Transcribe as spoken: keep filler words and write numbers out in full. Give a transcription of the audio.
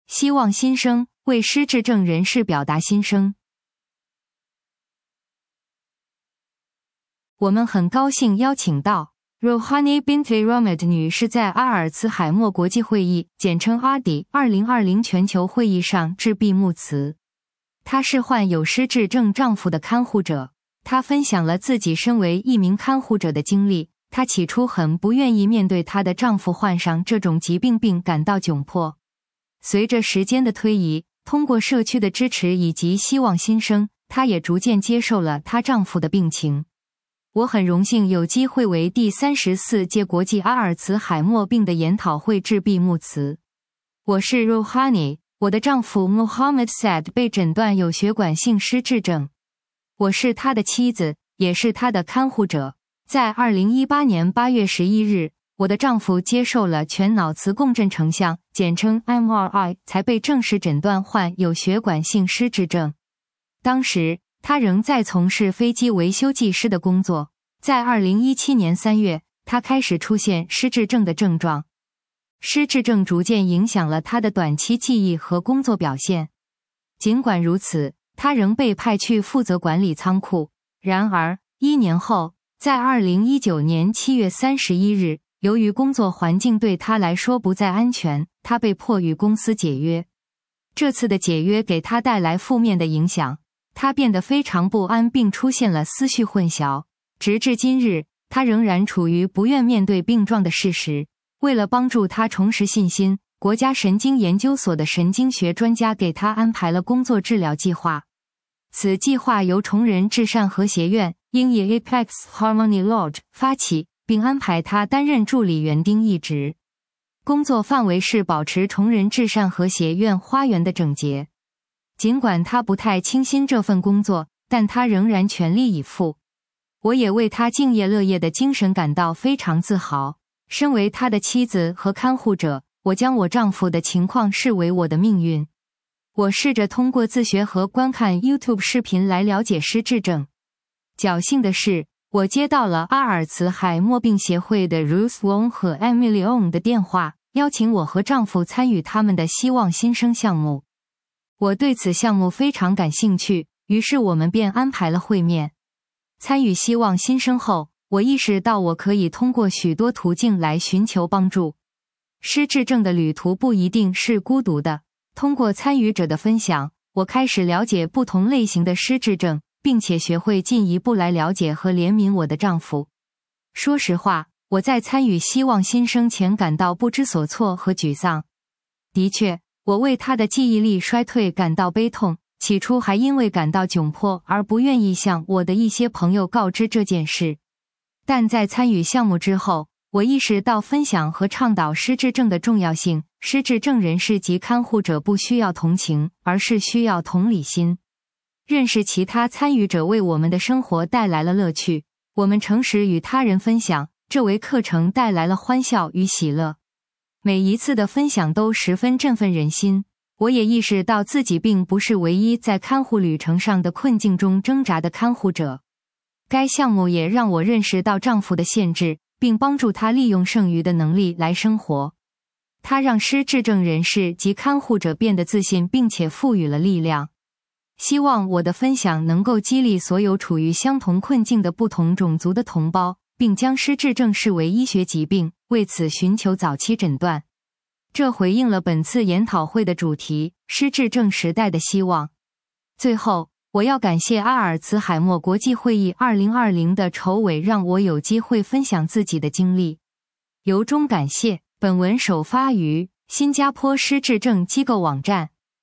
希望新生，为失智症人士表达心声。我们很高兴邀请到 Rouhani Binti Rahmat 女士在阿尔茨海默国际会议简称 A D I 二零二零全球会议上致闭幕词。她是患有失智症丈夫的看护者，她分享了自己身为一名看护者的经历。她起初很不愿意面对她的丈夫患上这种疾病并感到窘迫。随着时间的推移，通过社区的支持以及希望新生，她也逐渐接受了她丈夫的病情。我很荣幸有机会为第三十四届国际阿尔茨海默病的研讨会致闭幕词。我是 Rouhani， 我的丈夫 Mohammed Saad 被诊断有血管性失智症。我是他的妻子，也是他的看护者。在二零一八年八月十一日，我的丈夫接受了全脑磁共振成像，简称 M R I， 才被正式诊断患有血管性失智症。当时他仍在从事飞机维修技师的工作。在二零一七年三月，他开始出现失智症的症状。失智症逐渐影响了他的短期记忆和工作表现。尽管如此，他仍被派去负责管理仓库。然而，一年后，在二零一九年七月三十一日，由于工作环境对他来说不再安全，他被迫与公司解约。这次的解约给他带来负面的影响。他变得非常不安并出现了思绪混淆。直至今日，他仍然处于不愿面对病状的事实。为了帮助他重拾信心，国家神经研究所的神经学专家给他安排了工作治疗计划。此计划由崇仁至善和谐院英译 Apex Harmony Lodge 发起，并安排他担任助理园丁一职。工作范围是保持崇仁至善和谐院花园的整洁。尽管他不太倾心这份工作，但他仍然全力以赴。我也为他敬业乐业的精神感到非常自豪。身为他的妻子和看护者，我将我丈夫的情况视为我的命运。我试着通过自学和观看 YouTube 视频来了解失智症。侥幸的是，我接到了阿尔茨海默病协会的 Ruth Wong 和 Emily Ong 的电话，邀请我和丈夫参与他们的希望新生项目。我对此项目非常感兴趣，于是我们便安排了会面。参与希望新生后，我意识到我可以通过许多途径来寻求帮助。失智症的旅途不一定是孤独的。通过参与者的分享，我开始了解不同类型的失智症，并且学会进一步来了解和怜悯我的丈夫。说实话，我在参与希望新生前感到不知所措和沮丧。的确，我为他的记忆力衰退感到悲痛，起初还因为感到窘迫而不愿意向我的一些朋友告知这件事。但在参与项目之后，我意识到分享和倡导失智症的重要性。失智症人士及看护者不需要同情，而是需要同理心。认识其他参与者为我们的生活带来了乐趣。我们诚实与他人分享，这为课程带来了欢笑与喜乐。每一次的分享都十分振奋人心。我也意识到自己并不是唯一在看护旅程上的困境中挣扎的看护者。该项目也让我认识到丈夫的限制，并帮助他利用剩余的能力来生活。它让失智症人士及看护者变得自信，并且赋予了力量。希望我的分享能够激励所有处于相同困境的不同种族的同胞，并将失智症视为医学疾病，为此寻求早期诊断。这回应了本次研讨会的主题：失智症时代的希望。最后，我要感谢阿尔茨海默国际会议二零二零的筹委，让我有机会分享自己的经历，由衷感谢。本文首发于新加坡失智症机构网站。